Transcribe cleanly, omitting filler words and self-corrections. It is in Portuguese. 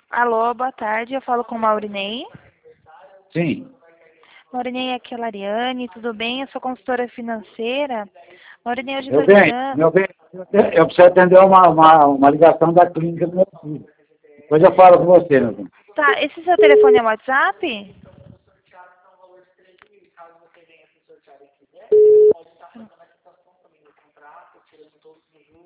Alô, boa tarde. Eu falo com o Maurinei. Sim. Maurinei, aqui é a Lariane, tudo bem? Eu sou consultora financeira. Maurinei, hoje eu Meu estou bem, ligando. meu bem, eu preciso atender uma ligação da clínica do meu filho. Depois eu falo com você, meu bem. Tá, esse seu telefone é o WhatsApp?